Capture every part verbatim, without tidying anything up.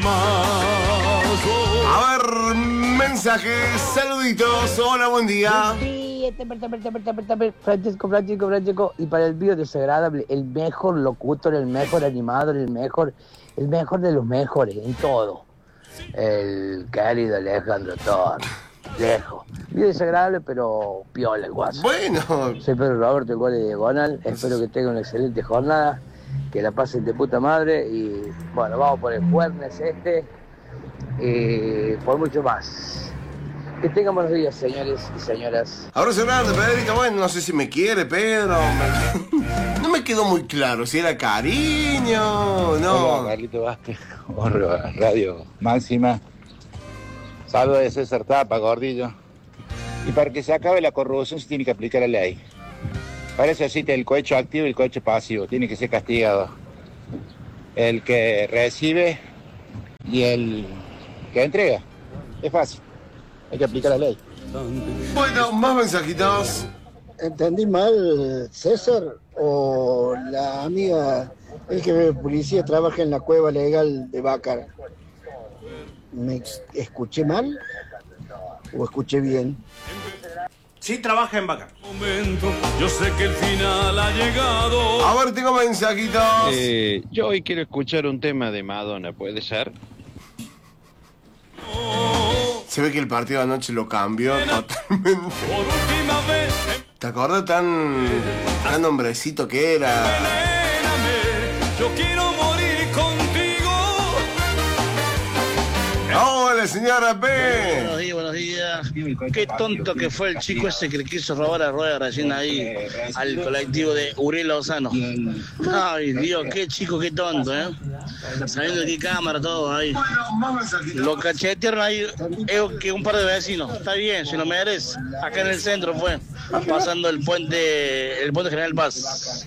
A ver, mensajes, saluditos, hola, buen día. Sí, Francesco, Francesco, Francesco. Y para el video desagradable, el mejor locutor, el mejor animador, el mejor, el mejor de los mejores, en todo. El querido Alejandro Torres. Lejos. Video desagradable, pero piola el guaso. Bueno. Soy Pedro Roberto, igual de Diagonal. Espero que tengan una excelente jornada. Que la pasen de puta madre. Y bueno, vamos por el jueves este. Y por mucho más. Que tengan buenos días, señores y señoras. Abrazo grande, Pedrito. Bueno, no sé si me quiere, Pedro. Me... No me quedó muy claro si era cariño. No. Hola, Carlito Vázquez. Radio Máxima. Saludos de César Tapa, Gordillo. Y para que se acabe la corrupción se tiene que aplicar la ley. Para eso existe el cohecho activo y el cohecho pasivo. Tiene que ser castigado el que recibe y el que entrega. Es fácil. Hay que aplicar la ley. Bueno, más mensajitos. ¿Entendí mal, César? ¿O la amiga, el que ve policía, trabaja en la cueva legal de Bácar? ¿Me escuché mal o escuché bien? Sí, trabaja en Bácar. Yo sé que el final ha llegado. A ver, tengo mensajitos. Eh, yo hoy quiero escuchar un tema de Madonna, ¿puede ser? Se ve que el partido de anoche lo cambió totalmente. ¿Te acuerdas tan, tan hombrecito que era? Yo quiero morir contigo. Hola, señora P. Buenos días, buenos días. Qué tonto que fue el chico ese que le quiso robar a Rueda recién ahí al colectivo de Uriel Lozano. Ay, Dios, qué chico, qué tonto, ¿eh? Sabiendo qué cámara, todo ahí. Lo cachetearon ahí, es que un par de vecinos. Está bien, si lo mereces. Acá en el centro fue, pasando el puente, el puente General Paz.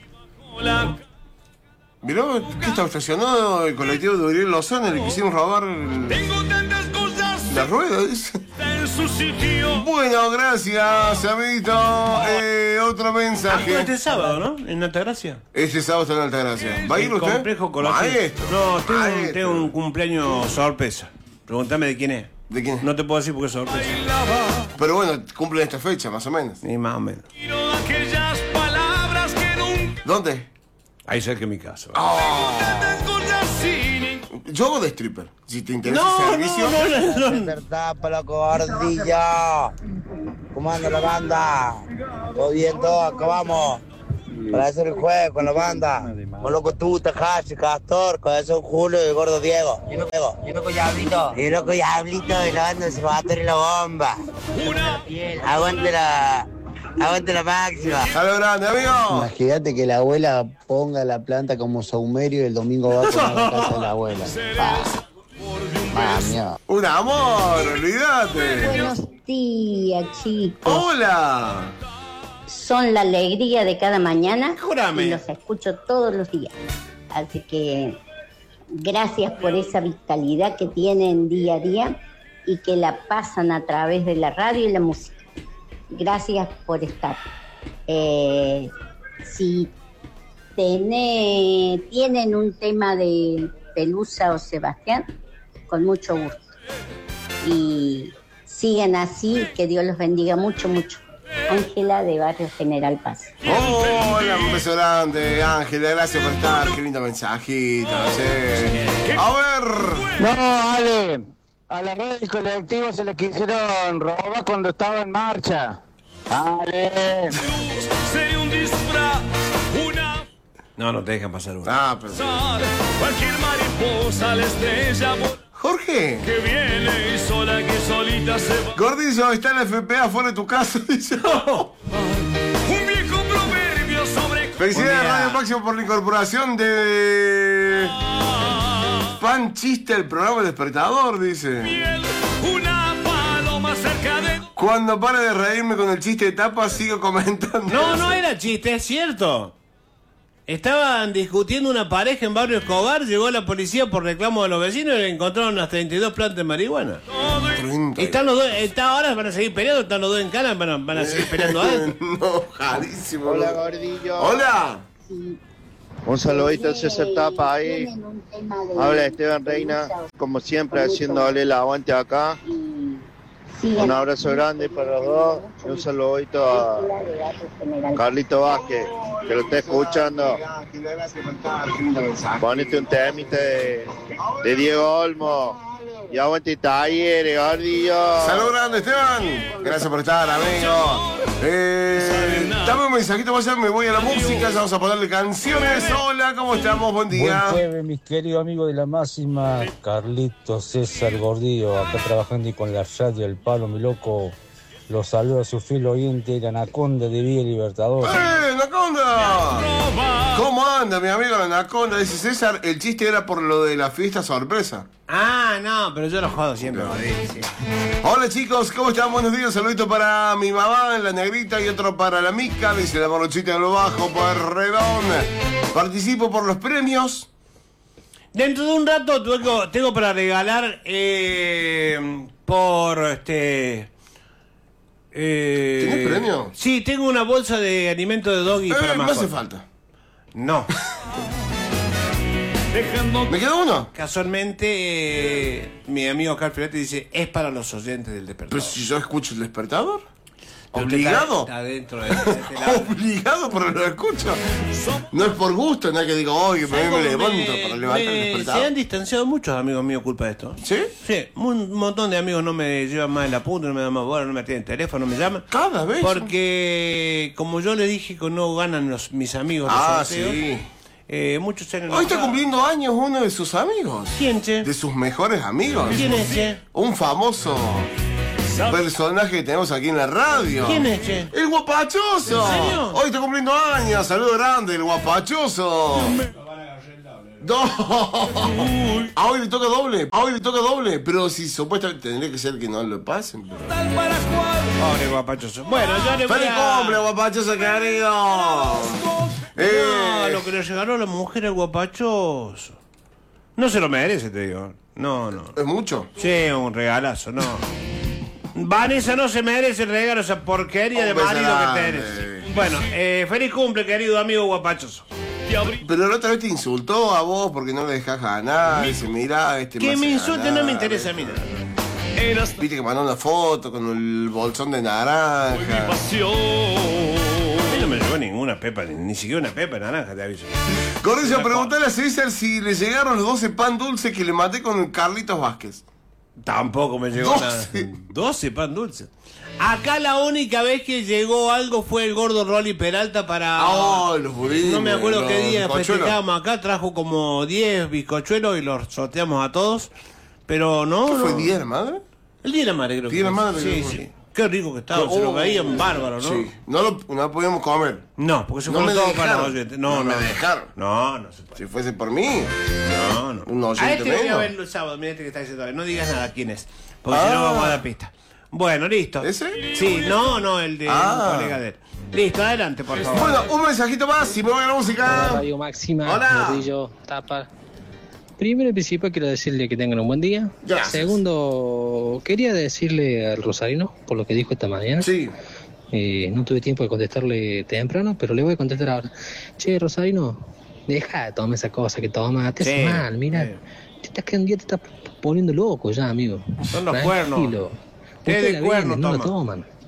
¿Miró que estaba estacionado el colectivo de Uriel Lozano y le quisieron robar el... la rueda? Dice. Bueno, gracias, amiguito. Eh, otro mensaje. Ah, este sábado, ¿no? En Altagracia. Este sábado está en Altagracia. ¿Va a ir el usted? Complejo Colosio. Maestro. No, tengo, Maestro. Un, tengo un cumpleaños sorpresa. Pregúntame de quién es. ¿De quién es? No te puedo decir porque es sorpresa. Pero bueno, cumple esta fecha, más o menos. Ni más o menos. ¿Dónde? Ahí cerca de mi casa. Oh. Yo hago de stripper. Si te interesa No, el servicio. no, no, no, no. Verdad, para la gordilla. ¿Cómo anda la banda? ¿Todo bien, todo? Acá vamos. Para hacer el juego con la banda. Con loco tú, Tajashi, Castor, con eso Julio y el gordo Diego. Y loco, y loco Diablito. Y loco Diablito y la banda de Salvatore y la bomba. Aguante la... Aguante la máxima. Hasta grande, amigo. Imagínate que la abuela ponga la planta como saumerio y el domingo va a comer a la casa de la abuela. Mami. Un amor, olvídate. Buenos días, chicos. Hola. Son la alegría de cada mañana. Júrame. Y los escucho todos los días. Así que gracias por esa vitalidad que tienen día a día y que la pasan a través de la radio y la música. Gracias por estar. Eh, si tené, tienen un tema de Pelusa o Sebastián, con mucho gusto. Y sigan así, que Dios los bendiga mucho, mucho. Ángela de Barrio General Paz. Hola, un beso grande, Ángela. Gracias por estar. Qué lindo mensajito. Sí. A ver. No, Ale. A la red del colectivo se le quisieron robar cuando estaba en marcha. Ale. No, no te dejan pasar uno. Ah, pero... Cualquier mariposa la estrella Jorge. que viene y sola que solita se va. Gordillo, está en la F P A afuera de tu casa. Dice. Un viejo proverbio sobre... Felicidades a Radio Máximo por la incorporación de... Pan Chiste, el programa Despertador, dice. Una paloma cerca de... Cuando pare de reírme con el chiste de tapa, sigo comentando. No, no era chiste, es cierto. Estaban discutiendo una pareja en Barrio Escobar, llegó la policía por reclamo de los vecinos y le encontraron unas treinta y dos plantas de marihuana. treinta. Y están los dos, está, ahora van a seguir peleando, están los dos en cana, van a, van a seguir peleando adentro. No, jarísimo. Hola, gordillo. Hola. Si Un saludito a César Tapa ahí. Habla Esteban Reina, como siempre, haciéndole el aguante acá. Un abrazo grande para los dos. Y un saludito a Carlito Vázquez, que lo está escuchando. Ponete un temita de, de Diego Olmo. Y aguante Talleres, gordillo. Salud grande, Esteban. Gracias por estar, amigo. Eh, dame un mensajito, vaya, me voy a la música. Ya vamos a ponerle canciones. Hola, ¿cómo estamos? Buen día. Buen jueves, mis queridos amigos de La Máxima. Carlito, César Gordillo, acá trabajando y con la radio El Palo, mi loco. Los saludo a su fiel oyente, la Anaconda de Vía Libertador. ¡Eh, Anaconda! ¿Cómo anda, mi amigo la Anaconda? Dice César, el chiste era por lo de la fiesta sorpresa. Ah, no, pero yo lo jodo siempre, no. Sí. Hola chicos, ¿cómo están? Buenos días, saludito para mi mamá, la negrita, y otro para la Mica, dice la morochita de lo bajo, por redón. Participo por los premios. Dentro de un rato tengo, tengo para regalar eh, por este... Eh, ¿Tienes premio? Sí, tengo una bolsa de alimento de doggy eh, para me mascota. hace falta. No. ¿Me queda uno? Casualmente, eh, mi amigo Carl Filete dice, es para los oyentes del despertador. Pero si yo escucho el despertador. Pero ¿Obligado? Está, está dentro de, de este lado. Obligado, pero lo escucho. No es por gusto, no es que digo, oye, me, me levanto para levantar me, el despertador. Se han distanciado muchos amigos míos culpa de esto. ¿Sí? Sí, un montón de amigos no me llevan más en la punta, no me dan más bola, no me tienen teléfono, no me llaman. Cada vez. Porque, como yo le dije que no ganan los, mis amigos los Ah, sorteos, sí. Eh, muchos se han Hoy está enojado. cumpliendo años uno de sus amigos. ¿Quién, che? De sus mejores amigos. ¿Quién es, che? Un famoso personaje que tenemos aquí en la radio. ¿Quién es, che? ¡El Guapachoso! ¿En serio? Hoy está cumpliendo años. Saludo grande, el Guapachoso. No. A hoy le toca doble. A hoy le toca doble. Pero si supuestamente tendría que ser que no lo pasen. Pero... Pobre Guapachoso. Bueno, yo le voy ¡Feliz a... cumple, Guapachoso querido! Eh... No, lo que le regaló la mujer al Guapachoso. No se lo merece, te digo. No, no. ¿Es mucho? Sí, un regalazo, no. Vanessa no se merece el regalo, esa porquería de Un beso marido que grande. tenés. Bueno, eh, feliz cumple, querido amigo Guapachoso. Pero la otra vez te insultó a vos porque no le dejás ganar. Dice, mirá, este Que hace me insulte ganar, no me interesa a mí. Viste que mandó una foto con el bolsón de naranja. A mí no me llegó ninguna pepa, ni, ni siquiera una pepa de naranja, te aviso. Correccio, preguntale a César si le llegaron los doce pan dulces que le maté con Carlitos Vázquez. Tampoco me llegó doce. nada. doce pan dulce. Acá la única vez que llegó algo fue el gordo Rolly Peralta para... Oh, los budines. No me acuerdo los qué día bizcochuelos. festejábamos acá, trajo como diez bizcochuelos y los sorteamos a todos. Pero no, ¿Qué no. fue, Día de la Madre? El Día de la Madre, creo que Día de la fue. Madre, Sí, creo que sí. Qué rico que estaba, Oh, se lo veían bárbaro, ¿no? Sí. No lo, no lo podíamos comer. No, porque se No fueron me todos para los dejaron. oyentes. No, No no, me no. dejaron. No, no se puede. Si fuese por mí. No, no. Un A oyente este lo voy a menos. ver el sábado, mira este que está diciendo. No digas nada quién es. Porque Ah. si no vamos a dar pista. Bueno, listo. ¿Ese? Sí, no, no, el de Ah. un colega de él. Listo, adelante, por favor. Bueno, un mensajito más y me voy a la música. Radio Máxima, Hola. Gordillo, Tapa. Primero y principal quiero decirle que tengan un buen día. Gracias. Segundo, quería decirle al Rosarino, por lo que dijo esta mañana. Sí. Eh, no tuve tiempo de contestarle temprano, pero le voy a contestar ahora. Che, Rosarino, deja de tomar esa cosa que toma, te hace Sí, mal, mira. sí. Te estás quedando, ya te estás poniendo loco ya, amigo. Son los Tranquilo. cuernos. Té Ustedes de la cuerno venden, no la toma. toman.